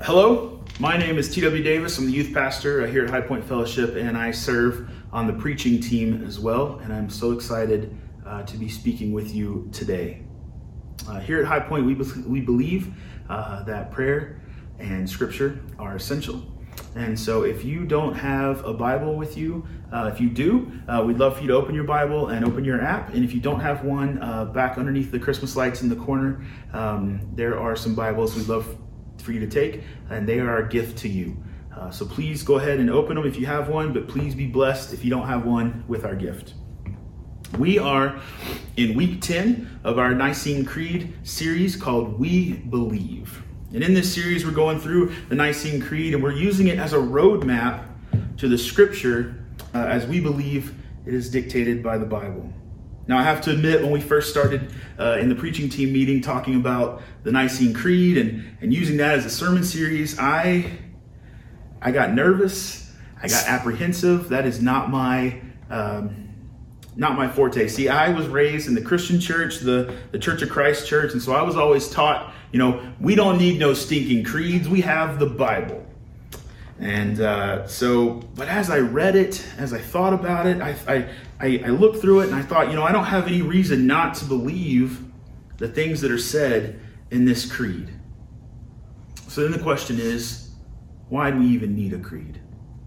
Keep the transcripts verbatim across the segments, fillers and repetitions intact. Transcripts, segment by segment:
Hello, my name is T W Davis. I'm the youth pastor here at High Point Fellowship, and I serve on the preaching team as well. And I'm so excited uh, to be speaking with you today. Uh, here at High Point, we, be- we believe uh, that prayer and scripture are essential. And so if you don't have a Bible with you, uh, if you do, uh, we'd love for you to open your Bible and open your app. And if you don't have one, uh, back underneath the Christmas lights in the corner, um, there are some Bibles we'd love for you to take, and they are a gift to you. Uh, so please go ahead and open them if you have one, but please be blessed if you don't have one with our gift. We are in week ten of our Nicene Creed series called We Believe. And in this series, we're going through the Nicene Creed, and we're using it as a roadmap to the scripture uh, as we believe it is dictated by the Bible. Now, I have to admit, when we first started uh, in the preaching team meeting talking about the Nicene Creed and, and using that as a sermon series, I I got nervous. I got apprehensive. That is not my um, not my forte. See, I was raised in the Christian church, the, the Church of Christ church, and so I was always taught, you know, we don't need no stinking creeds. We have the Bible. And uh, so, but as I read it, as I thought about it, I, I, I, I looked through it and I thought, you know, I don't have any reason not to believe the things that are said in this creed. So then the question is, why do we even need a creed?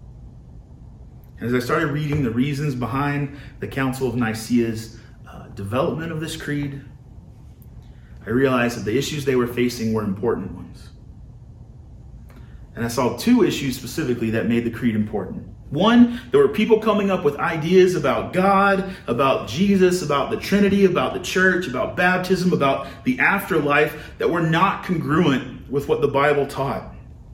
As I started reading the reasons behind the Council of Nicaea's uh, development of this creed, I realized that the issues they were facing were important ones. And I saw two issues specifically that made the creed important. One, there were people coming up with ideas about God, about Jesus, about the Trinity, about the church, about baptism, about the afterlife that were not congruent with what the Bible taught.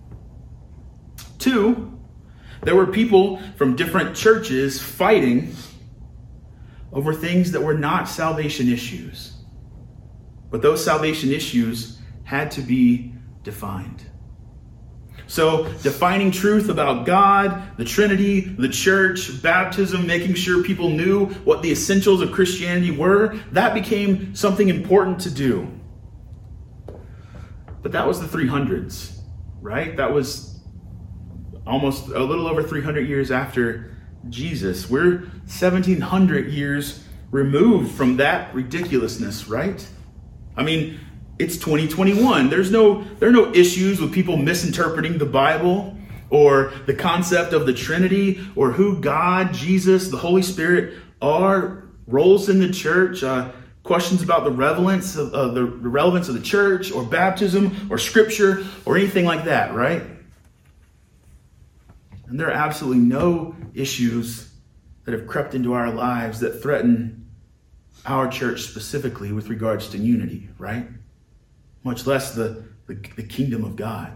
Two, there were people from different churches fighting over things that were not salvation issues. But those salvation issues had to be defined. So defining truth about God, the Trinity, the church, baptism, making sure people knew what the essentials of Christianity were, that became something important to do. But that was the three hundreds, right? That was almost a little over three hundred years after Jesus. We're seventeen hundred years removed from that ridiculousness, right? I mean, it's twenty twenty-one. There's no, there are no issues with people misinterpreting the Bible or the concept of the Trinity or who God, Jesus, the Holy Spirit are, roles in the church, uh, questions about the relevance of uh, the relevance of the church or baptism or scripture or anything like that, right? And there are absolutely no issues that have crept into our lives that threaten our church specifically with regards to unity, right? Much less the, the, the kingdom of God.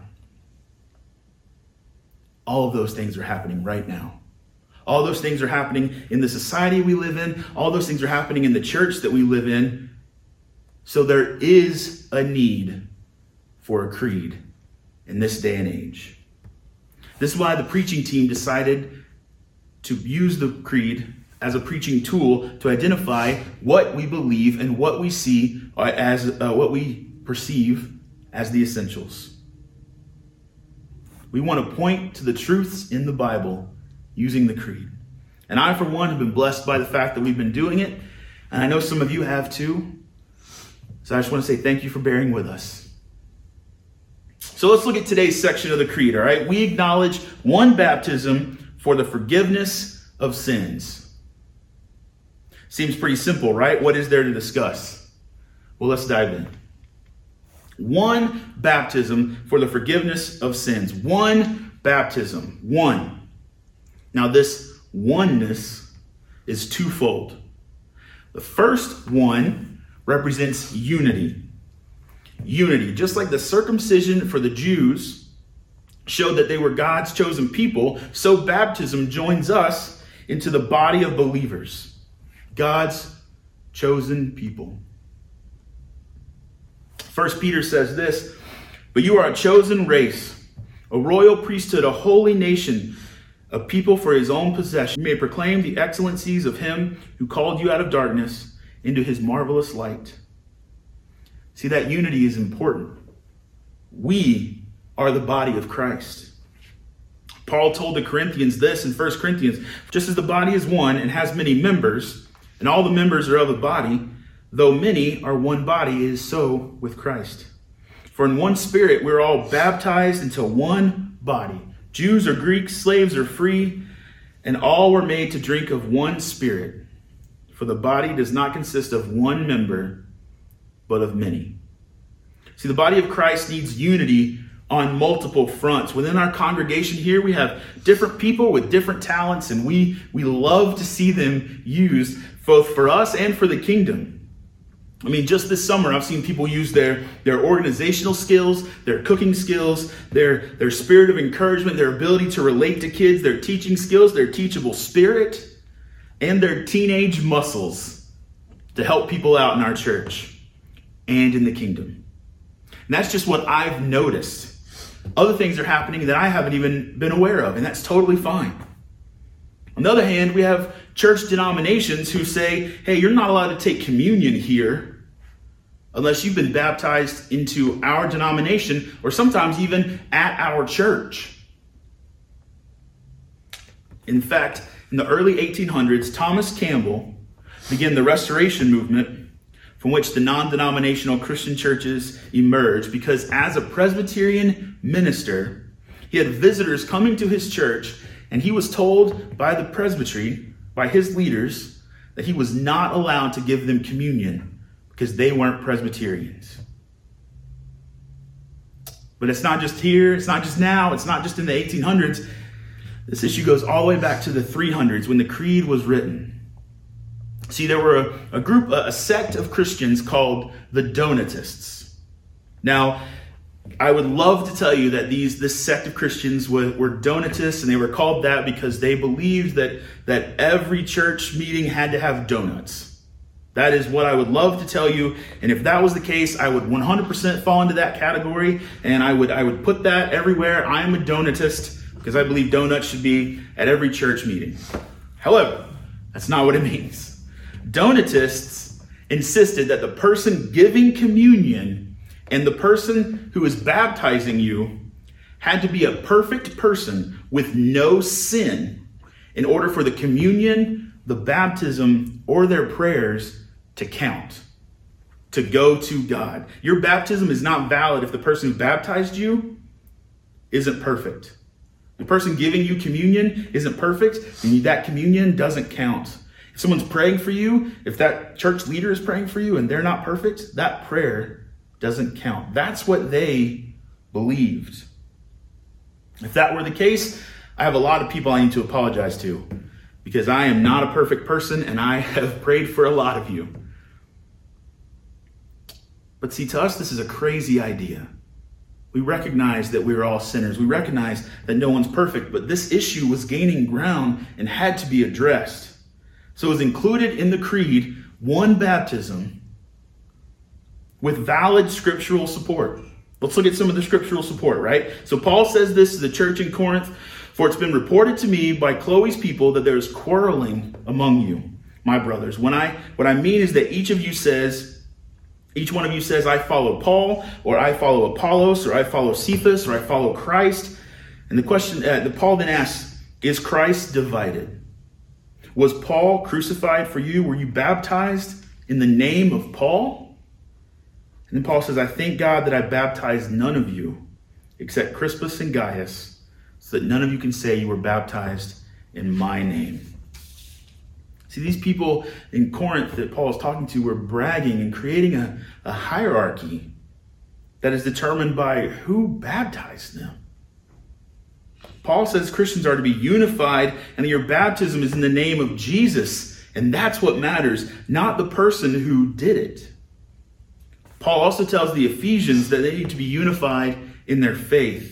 All of those things are happening right now. All those things are happening in the society we live in. All those things are happening in the church that we live in. So there is a need for a creed in this day and age. This is why the preaching team decided to use the creed as a preaching tool to identify what we believe and what we see as uh, what we perceive as the essentials. We want to point to the truths in the Bible using the creed. And I, for one, have been blessed by the fact that we've been doing it. And I know some of you have too. So I just want to say thank you for bearing with us. So let's look at today's section of the creed, all right? We acknowledge one baptism for the forgiveness of sins. Seems pretty simple, right? What is there to discuss? Well, let's dive in. One baptism for the forgiveness of sins. One baptism. One. Now, this oneness is twofold. The first one represents unity. Unity. Just like the circumcision for the Jews showed that they were God's chosen people, so baptism joins us into the body of believers. God's chosen people. First Peter says this, but you are a chosen race, a royal priesthood, a holy nation, a people for his own possession. You may proclaim the excellencies of him who called you out of darkness into his marvelous light. See, that unity is important. We are the body of Christ. Paul told the Corinthians this in First Corinthians, just as the body is one and has many members, and all the members are of a body, though many are one body, it is so with Christ. For in one Spirit we're all baptized into one body, Jews or Greeks, slaves or free, and all were made to drink of one Spirit. For the body does not consist of one member, but of many. See, the body of Christ needs unity on multiple fronts. Within our congregation here, we have different people with different talents, and we, we love to see them used both for us and for the kingdom. I mean, just this summer, I've seen people use their, their organizational skills, their cooking skills, their, their spirit of encouragement, their ability to relate to kids, their teaching skills, their teachable spirit, and their teenage muscles to help people out in our church and in the kingdom. And that's just what I've noticed. Other things are happening that I haven't even been aware of, and that's totally fine. On the other hand, we have church denominations who say, hey, you're not allowed to take communion here unless you've been baptized into our denomination or sometimes even at our church. In fact, in the early eighteen hundreds, Thomas Campbell began the Restoration movement, from which the non-denominational Christian churches emerged, because as a Presbyterian minister, he had visitors coming to his church, and he was told by the presbytery, by his leaders, that he was not allowed to give them communion because they weren't Presbyterians. But it's not just here, it's not just now, it's not just in the eighteen hundreds. This issue goes all the way back to the three hundreds when the Creed was written. See, there were a, a group, a, a sect of Christians called the Donatists. Now, I would love to tell you that these this sect of Christians were, were Donatists, and they were called that because they believed that, that every church meeting had to have donuts. That is what I would love to tell you. And if that was the case, I would one hundred percent fall into that category, and I would I would put that everywhere. I am a Donatist because I believe donuts should be at every church meeting. However, that's not what it means. Donatists insisted that the person giving communion and the person who is baptizing you had to be a perfect person with no sin in order for the communion, the baptism, or their prayers to count, to go to God. Your baptism is not valid if the person who baptized you isn't perfect. The person giving you communion isn't perfect, and that communion doesn't count. If someone's praying for you, if that church leader is praying for you and they're not perfect, that prayer doesn't count. That's what they believed. If that were the case, I have a lot of people I need to apologize to, because I am not a perfect person and I have prayed for a lot of you. But see, to us, this is a crazy idea. We recognize that we're all sinners. We recognize that no one's perfect, but this issue was gaining ground and had to be addressed. So it was included in the creed, one baptism with valid scriptural support. Let's look at some of the scriptural support, right? So Paul says this to the church in Corinth, for it's been reported to me by Chloe's people that there is quarreling among you, my brothers. When I, what I mean is that each of you says, each one of you says, I follow Paul, or I follow Apollos, or I follow Cephas, or I follow Christ. And the question uh, that Paul then asks, is Christ divided? Was Paul crucified for you? Were you baptized in the name of Paul? And then Paul says, I thank God that I baptized none of you except Crispus and Gaius, so that none of you can say you were baptized in my name. See, these people in Corinth that Paul is talking to were bragging and creating a, a hierarchy that is determined by who baptized them. Paul says Christians are to be unified and that your baptism is in the name of Jesus. And that's what matters, not the person who did it. Paul also tells the Ephesians that they need to be unified in their faith.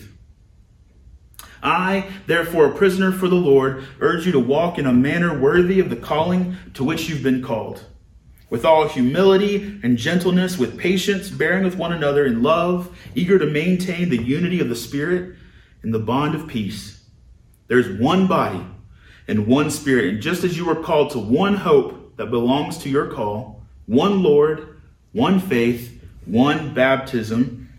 I, therefore, a prisoner for the Lord, urge you to walk in a manner worthy of the calling to which you've been called, with all humility and gentleness, with patience, bearing with one another in love, eager to maintain the unity of the Spirit in the bond of peace. There's one body and one Spirit, and just as you were called to one hope that belongs to your call, one Lord, one faith, one baptism,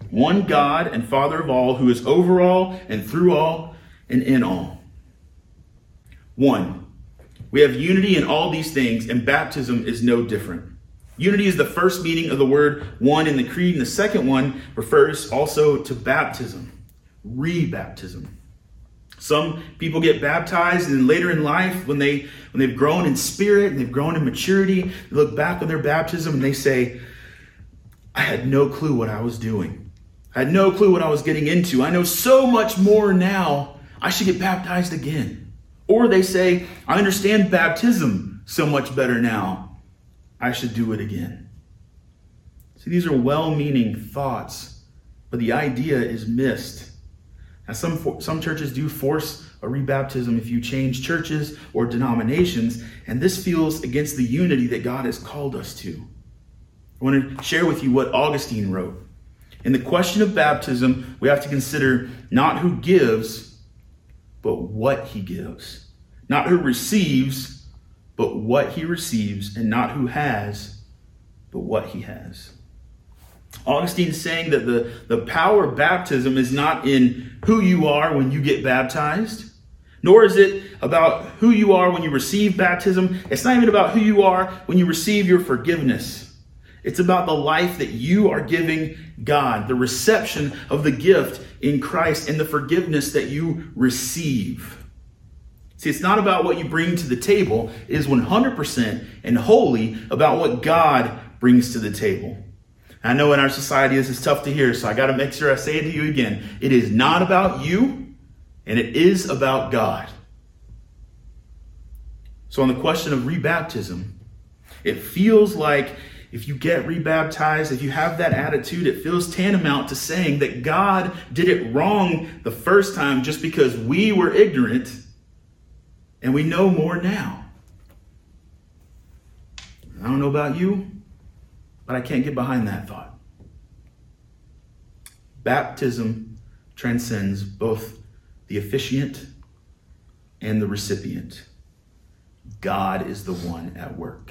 one God and Father of all, who is over all and through all and in all. One, we have unity in all these things, and baptism is no different. Unity is the first meaning of the word one in the creed, and the second one refers also to baptism, rebaptism. Some people get baptized, and then later in life, when, they, when they've grown in spirit and they've grown in maturity, they look back on their baptism and they say, I had no clue what I was doing. I had no clue what I was getting into. I know so much more now. I should get baptized again. Or they say, I understand baptism so much better now. I should do it again. See, these are well-meaning thoughts, but the idea is missed. Now, some, some churches do force a rebaptism if you change churches or denominations, and this feels against the unity that God has called us to. I want to share with you what Augustine wrote. In the question of baptism, we have to consider not who gives, but what he gives. Not who receives, but what he receives. And not who has, but what he has. Augustine is saying that the, the power of baptism is not in who you are when you get baptized, nor is it about who you are when you receive baptism. It's not even about who you are when you receive your forgiveness. It's about the life that you are giving God, the reception of the gift in Christ and the forgiveness that you receive. See, it's not about what you bring to the table. It is one hundred percent and wholly about what God brings to the table. I know in our society this is tough to hear, so I got to make sure I say it to you again. It is not about you, and it is about God. So on the question of rebaptism, it feels like if you get rebaptized, if you have that attitude, it feels tantamount to saying that God did it wrong the first time just because we were ignorant and we know more now. I don't know about you, but I can't get behind that thought. Baptism transcends both the officiant and the recipient. God is the one at work.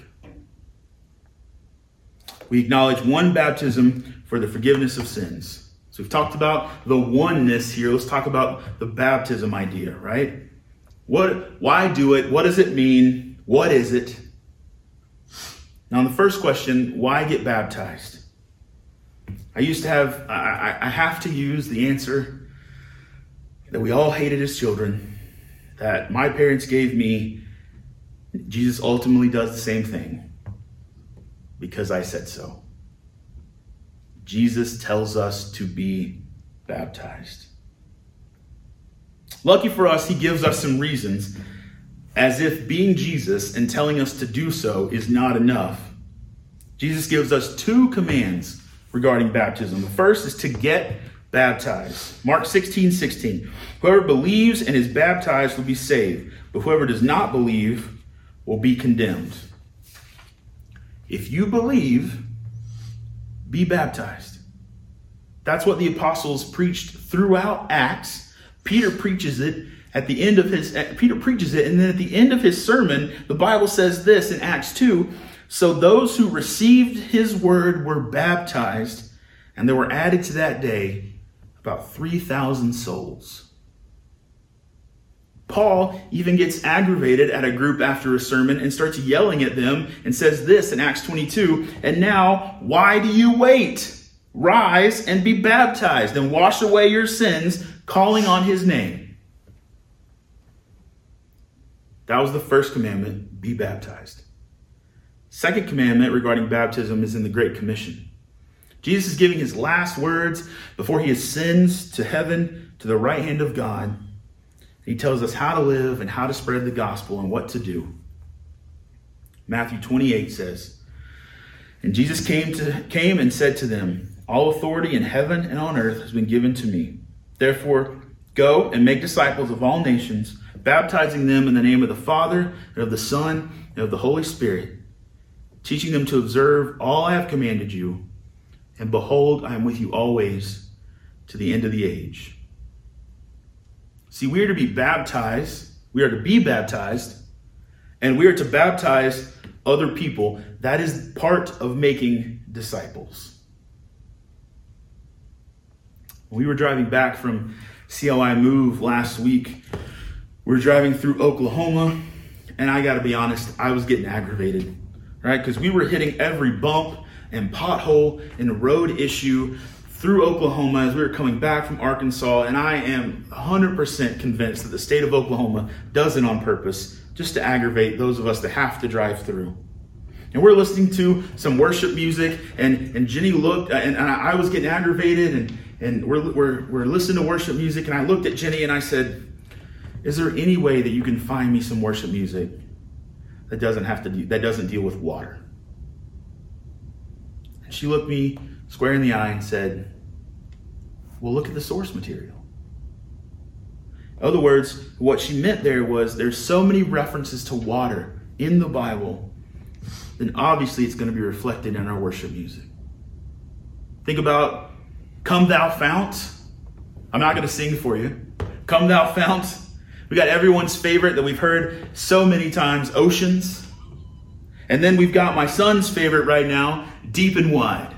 We acknowledge one baptism for the forgiveness of sins. So we've talked about the oneness here. Let's talk about the baptism idea, right? What? Why do it? What does it mean? What is it? Now, the first question, why get baptized? I used to have, I, I have to use the answer that we all hated as children, that my parents gave me. Jesus ultimately does the same thing. Because I said so. Jesus tells us to be baptized. Lucky for us, he gives us some reasons, as if being Jesus and telling us to do so is not enough. Jesus gives us two commands regarding baptism. The first is to get baptized. Mark sixteen sixteen. Whoever believes and is baptized will be saved, but whoever does not believe will be condemned. If you believe, be baptized. That's what the apostles preached throughout Acts. Peter preaches it at the end of his, Peter preaches it, and then at the end of his sermon, the Bible says this in Acts two, so those who received his word were baptized, and there were added to that day about three thousand souls. Paul even gets aggravated at a group after a sermon and starts yelling at them and says this in Acts twenty-two, and now, why do you wait? Rise and be baptized and wash away your sins, calling on his name. That was the first commandment, be baptized. Second commandment regarding baptism is in the Great Commission. Jesus is giving his last words before he ascends to heaven to the right hand of God. He tells us how to live and how to spread the gospel and what to do. Matthew twenty-eight says, and Jesus came to came and said to them, all authority in heaven and on earth has been given to me. Therefore, go and make disciples of all nations, baptizing them in the name of the Father and of the Son and of the Holy Spirit, teaching them to observe all I have commanded you. And behold, I am with you always to the end of the age. See, we are to be baptized. We are to be baptized. And we are to baptize other people. That is part of making disciples. When we were driving back from C L I Move last week, we were driving through Oklahoma, and I got to be honest, I was getting aggravated, right? Because we were hitting every bump and pothole and road issue through Oklahoma as we were coming back from Arkansas, and I am one hundred percent convinced that the state of Oklahoma does it on purpose just to aggravate those of us that have to drive through. And we're listening to some worship music, and, and Jenny looked, and, and I was getting aggravated, and, and we're, we're, we're listening to worship music, and I looked at Jenny and I said, is there any way that you can find me some worship music that doesn't have to do, that doesn't deal with water? And she looked me square in the eye and said, well, look at the source material. In other words, what she meant there was there's so many references to water in the Bible, then obviously it's going to be reflected in our worship music. Think about Come Thou Fount. I'm not going to sing for you. Come Thou Fount. We got everyone's favorite that we've heard so many times, Oceans. And then we've got my son's favorite right now, Deep and Wide.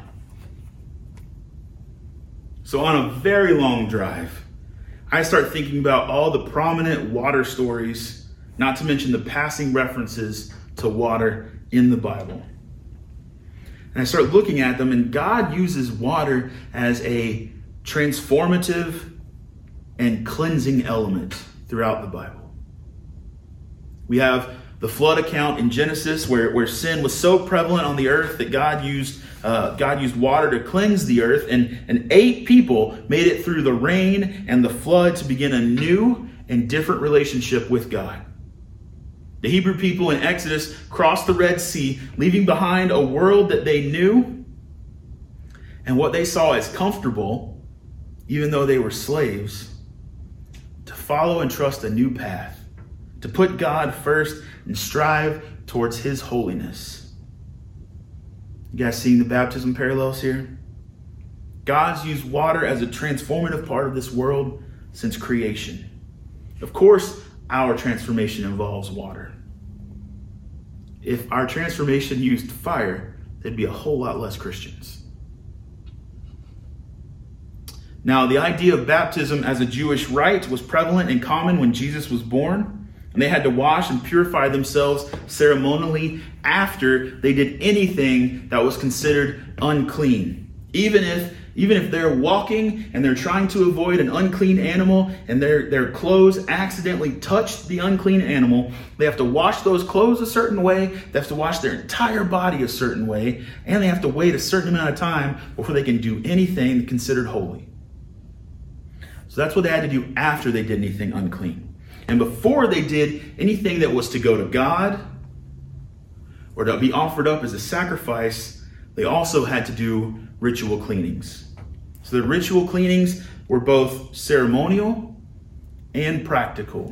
So on a very long drive, I start thinking about all the prominent water stories, not to mention the passing references to water in the Bible. And I start looking at them, and God uses water as a transformative and cleansing element throughout the Bible. We have the flood account in Genesis where, where sin was so prevalent on the earth that God used uh, God used water to cleanse the earth, and, and eight people made it through the rain and the flood to begin a new and different relationship with God. The Hebrew people in Exodus crossed the Red Sea, leaving behind a world that they knew and what they saw as comfortable, even though they were slaves, to follow and trust a new path, to put God first and strive towards His holiness. You guys seeing the baptism parallels here? God's used water as a transformative part of this world since creation. Of course, our transformation involves water. If our transformation used fire, there'd be a whole lot less Christians. Now, the idea of baptism as a Jewish rite was prevalent and common when Jesus was born. And they had to wash and purify themselves ceremonially after they did anything that was considered unclean. Even if even if they're walking and they're trying to avoid an unclean animal and their, their clothes accidentally touched the unclean animal, they have to wash those clothes a certain way, they have to wash their entire body a certain way, and they have to wait a certain amount of time before they can do anything considered holy. So that's what they had to do after they did anything unclean. And before they did anything that was to go to God or to be offered up as a sacrifice, they also had to do ritual cleanings. So the ritual cleanings were both ceremonial and practical.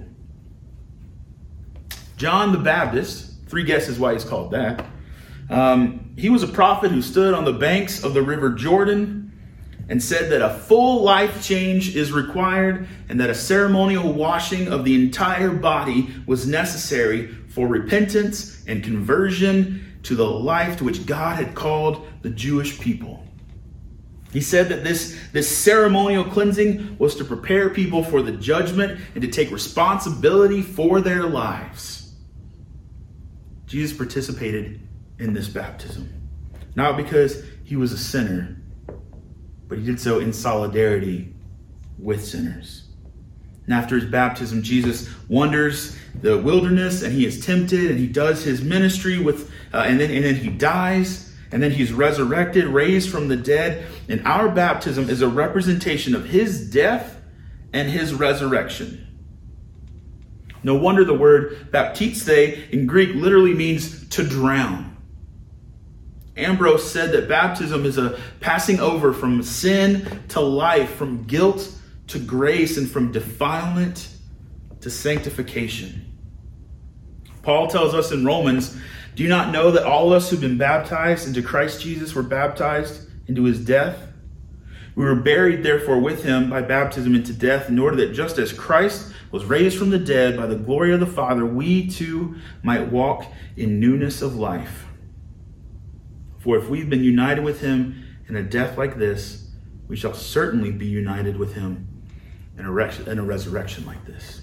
John the Baptist, three guesses why he's called that. Um, he was a prophet who stood on the banks of the river Jordan and said that a full life change is required and that a ceremonial washing of the entire body was necessary for repentance and conversion to the life to which God had called the Jewish people. He said that this, this ceremonial cleansing was to prepare people for the judgment and to take responsibility for their lives. Jesus participated in this baptism, not because he was a sinner, but he did so in solidarity with sinners. And after his baptism, Jesus wanders the wilderness and he is tempted and he does his ministry with, uh, and then and then he dies and then he's resurrected, raised from the dead. And our baptism is a representation of his death and his resurrection. No wonder the word baptiste in Greek literally means to drown. Ambrose said that baptism is a passing over from sin to life, from guilt to grace, and from defilement to sanctification. Paul tells us in Romans, do you not know that all of us who've been baptized into Christ Jesus were baptized into his death? We were buried, therefore, with him by baptism into death, in order that just as Christ was raised from the dead by the glory of the Father, we too might walk in newness of life. For if we've been united with him in a death like this, we shall certainly be united with him in a, res- in a resurrection like this.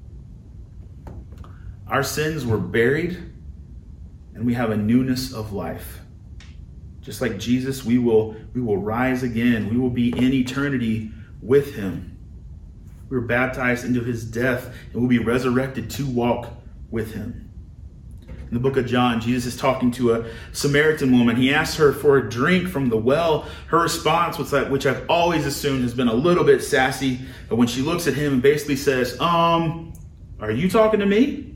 Our sins were buried, and we have a newness of life. Just like Jesus, we will, we will rise again. We will be in eternity with him. We were baptized into his death, and we'll be resurrected to walk with him. In the book of John, Jesus is talking to a Samaritan woman. He asks her for a drink from the well. Her response, which I've always assumed has been a little bit sassy, but when she looks at him and basically says, um, are you talking to me?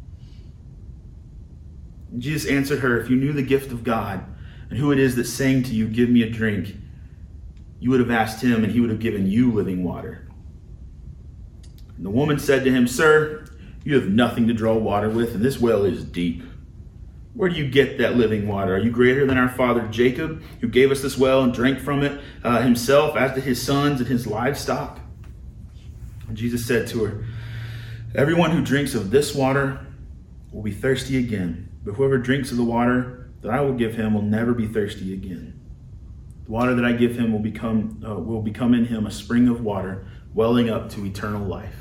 And Jesus answered her, if you knew the gift of God and who it is that's saying to you, give me a drink, you would have asked him and he would have given you living water. And the woman said to him, sir, you have nothing to draw water with, and this well is deep. Where do you get that living water? Are you greater than our father Jacob, who gave us this well and drank from it uh, himself, as did his sons and his livestock? And Jesus said to her, everyone who drinks of this water will be thirsty again, but whoever drinks of the water that I will give him will never be thirsty again. The water that I give him will become uh, will become in him a spring of water, welling up to eternal life.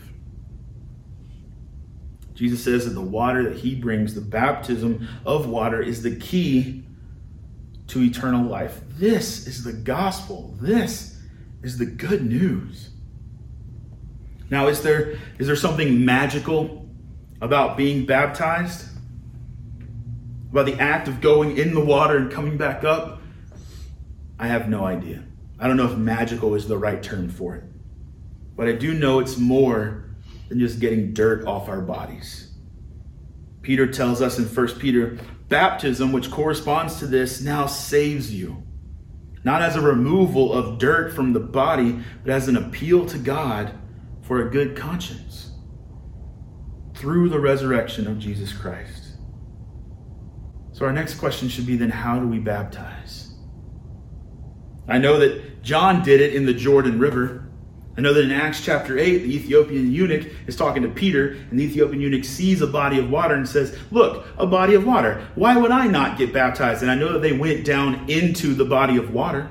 Jesus says that the water that he brings, the baptism of water, is the key to eternal life. This is the gospel. This is the good news. Now, is there, is there something magical about being baptized? About the act of going in the water and coming back up? I have no idea. I don't know if magical is the right term for it. But I do know it's more than just getting dirt off our bodies. Peter tells us in First Peter, baptism, which corresponds to this, now saves you. Not as a removal of dirt from the body, but as an appeal to God for a good conscience through the resurrection of Jesus Christ. So our next question should be then, how do we baptize? I know that John did it in the Jordan River. I know that in Acts chapter eight, the Ethiopian eunuch is talking to Peter, and the Ethiopian eunuch sees a body of water and says, look, a body of water. Why would I not get baptized? And I know that they went down into the body of water.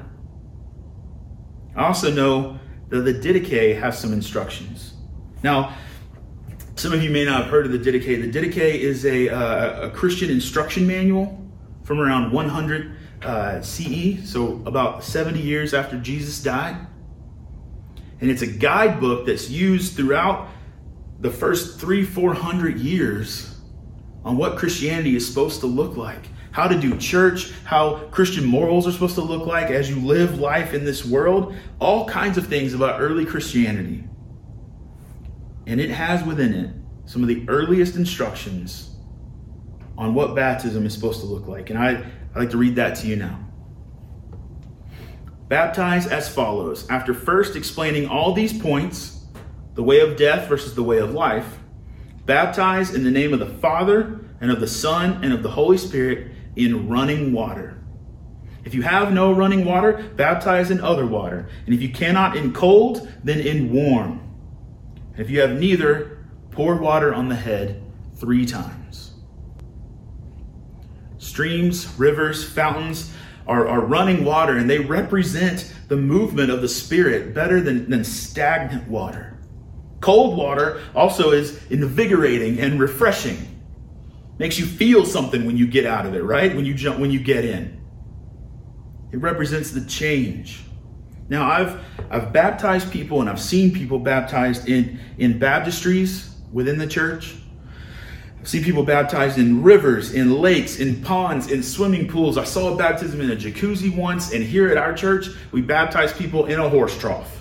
I also know that the Didache has some instructions. Now, some of you may not have heard of the Didache. The Didache is a, uh, a Christian instruction manual from around one hundred uh, C E, so about seventy years after Jesus died. And it's a guidebook that's used throughout the first three, four hundred years on what Christianity is supposed to look like, how to do church, how Christian morals are supposed to look like as you live life in this world, all kinds of things about early Christianity. And it has within it some of the earliest instructions on what baptism is supposed to look like. And I, I'd like to read that to you now. Baptize as follows. After first explaining all these points, the way of death versus the way of life, baptize in the name of the Father and of the Son and of the Holy Spirit in running water. If you have no running water, baptize in other water. And if you cannot in cold, then in warm. And if you have neither, pour water on the head three times. Streams, rivers, fountains, Are, are running water, and they represent the movement of the Spirit better than, than stagnant water. Cold water also is invigorating and refreshing. Makes you feel something when you get out of it, right? When you jump, when you get in. It represents the change. Now, I've I've baptized people, and I've seen people baptized in, in baptistries within the church. I've seen people baptized in rivers, in lakes, in ponds, in swimming pools. I saw a baptism in a jacuzzi once, and here at our church, we baptize people in a horse trough.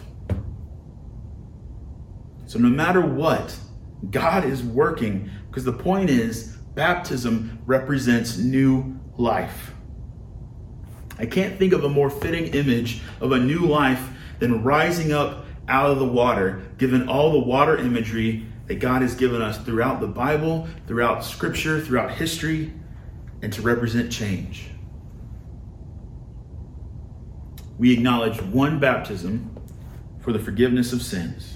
So no matter what, God is working, because the point is, baptism represents new life. I can't think of a more fitting image of a new life than rising up out of the water, given all the water imagery that God has given us throughout the Bible, throughout Scripture, throughout history, and to represent change. We acknowledge one baptism for the forgiveness of sins.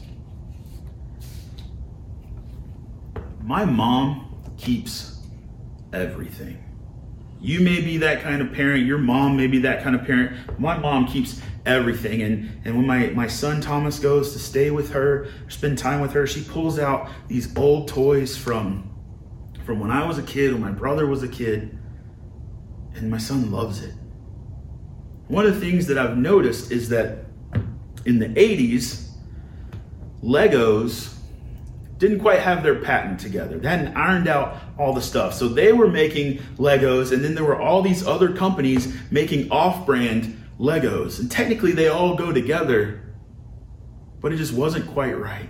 My mom keeps everything. You may be that kind of parent. Your mom may be that kind of parent. My mom keeps everything. And, and when my, my son Thomas goes to stay with her, spend time with her, she pulls out these old toys from, from when I was a kid, when my brother was a kid. And my son loves it. One of the things that I've noticed is that in the eighties, Legos didn't quite have their patent together. They hadn't ironed out all the stuff. So they were making Legos, and then there were all these other companies making off-brand Legos. And technically they all go together, but it just wasn't quite right.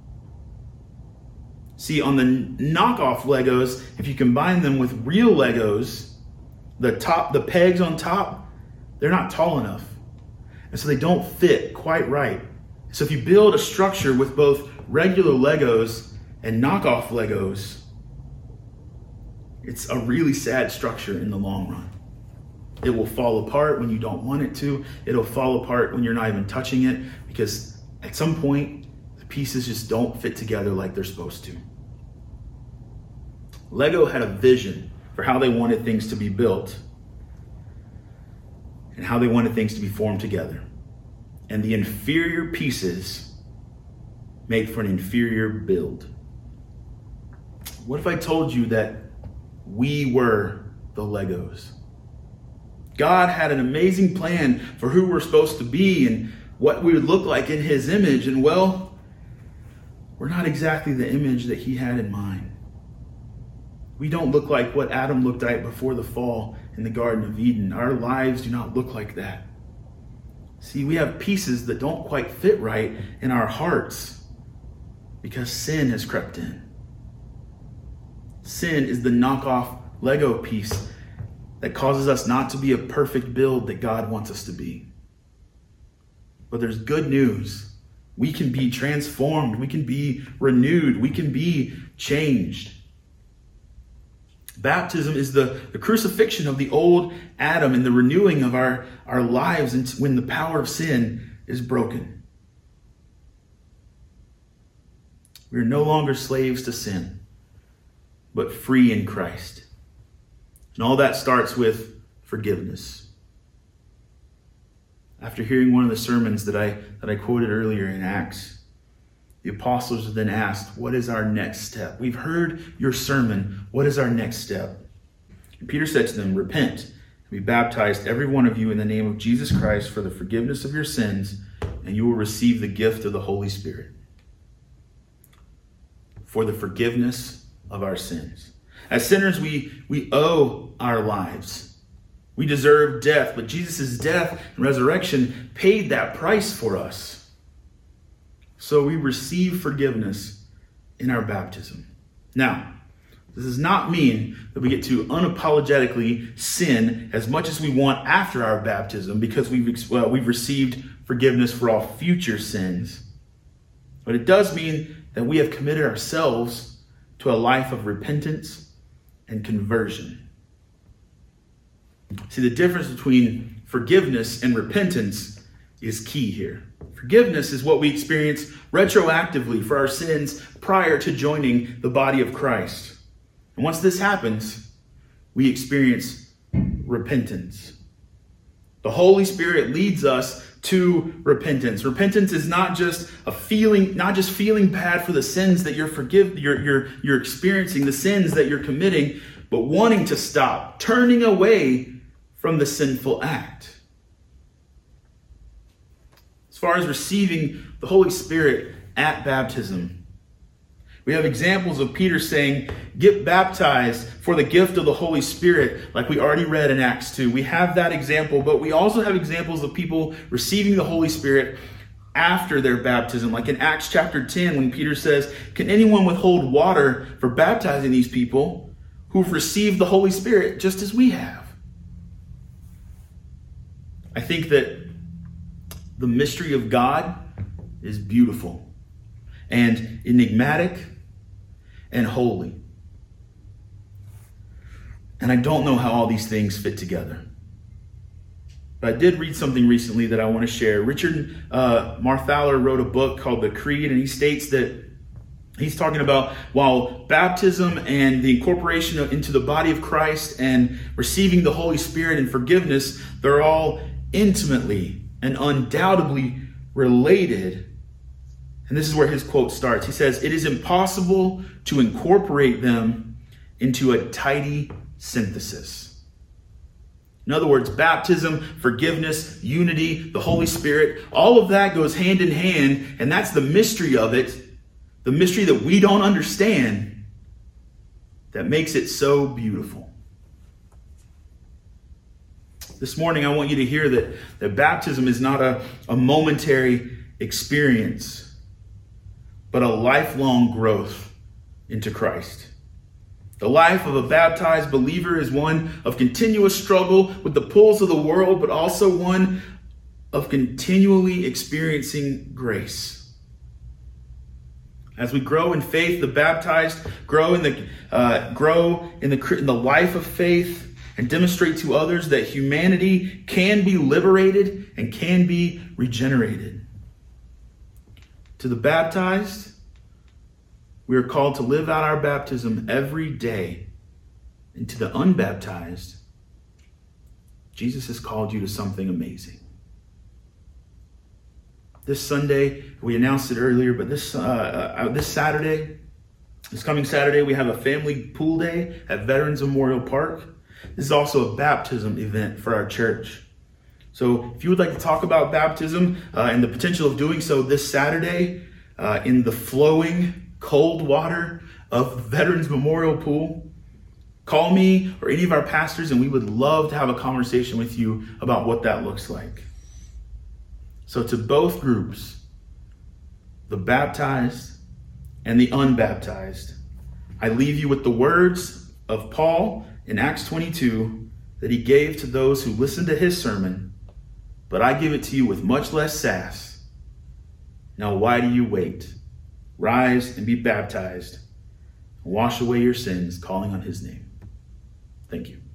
See, on the knockoff Legos, if you combine them with real Legos, the top, the pegs on top, they're not tall enough. And so they don't fit quite right. So if you build a structure with both regular Legos and knockoff Legos, it's a really sad structure in the long run. It will fall apart when you don't want it to. It'll fall apart when you're not even touching it, because at some point, the pieces just don't fit together like they're supposed to. Lego had a vision for how they wanted things to be built and how they wanted things to be formed together. And the inferior pieces made for an inferior build. What if I told you that we were the Legos? God had an amazing plan for who we're supposed to be and what we would look like in his image. And well, we're not exactly the image that he had in mind. We don't look like what Adam looked like before the fall in the Garden of Eden. Our lives do not look like that. See, we have pieces that don't quite fit right in our hearts because sin has crept in. Sin is the knockoff Lego piece that causes us not to be a perfect build that God wants us to be. But there's good news. We can be transformed. We can be renewed. We can be changed. Baptism is the, the crucifixion of the old Adam and the renewing of our, our lives and when the power of sin is broken. We are no longer slaves to sin, but free in Christ. And all that starts with forgiveness. After hearing one of the sermons that I, that I quoted earlier in Acts, the apostles are then asked, what is our next step? We've heard your sermon. What is our next step? And Peter said to them, repent and be baptized, every one of you, in the name of Jesus Christ for the forgiveness of your sins, and you will receive the gift of the Holy Spirit. For the forgiveness of our sins. As sinners, we, we owe our lives. We deserve death, but Jesus' death and resurrection paid that price for us. So we receive forgiveness in our baptism. Now, this does not mean that we get to unapologetically sin as much as we want after our baptism because we've, well, we've received forgiveness for all future sins. But it does mean that we have committed ourselves to a life of repentance and conversion. See, the difference between forgiveness and repentance is key here. Forgiveness is what we experience retroactively for our sins prior to joining the body of Christ. And once this happens, we experience repentance. The Holy Spirit leads us to repentance. Repentance is not just a feeling, not just feeling bad for the sins that you're forgive, you're, you're, you're experiencing, the sins that you're committing, but wanting to stop, turning away from the sinful act. As far as receiving the Holy Spirit at baptism, we have examples of Peter saying, get baptized for the gift of the Holy Spirit, like we already read in Acts two. We have that example, but we also have examples of people receiving the Holy Spirit after their baptism. Like in Acts chapter ten, when Peter says, can anyone withhold water for baptizing these people who've received the Holy Spirit just as we have? I think that the mystery of God is beautiful and enigmatic and holy. And I don't know how all these things fit together. But I did read something recently that I want to share. Richard uh, Marthaler wrote a book called The Creed, and he states that He's talking about while baptism and the incorporation of, into the body of Christ and receiving the Holy Spirit and forgiveness, they're all intimately and undoubtedly related. And this is where his quote starts. He says, "It is impossible to incorporate them into a tidy synthesis." In other words, baptism, forgiveness, unity, the Holy Spirit, all of that goes hand in hand, and that's the mystery of it, the mystery that we don't understand, that makes it so beautiful. This morning, I want you to hear that, that baptism is not a, a momentary experience, but a lifelong growth into Christ. The life of a baptized believer is one of continuous struggle with the pulls of the world, but also one of continually experiencing grace. As we grow in faith, the baptized grow in the uh, grow in the in the life of faith and demonstrate to others that humanity can be liberated and can be regenerated. To the baptized, we are called to live out our baptism every day. And to the unbaptized, Jesus has called you to something amazing. This Sunday, we announced it earlier, but this uh, uh, this Saturday, this coming Saturday, we have a family pool day at Veterans Memorial Park. This is also a baptism event for our church. So if you would like to talk about baptism uh, and the potential of doing so this Saturday uh, in the flowing cold water of Veterans Memorial Pool, call me or any of our pastors, and we would love to have a conversation with you about what that looks like. So to both groups, the baptized and the unbaptized, I leave you with the words of Paul in Acts twenty-two that he gave to those who listened to his sermon, "But I give it to you with much less sass. Now why do you wait? Rise and be baptized, and wash away your sins, calling on his name." Thank you.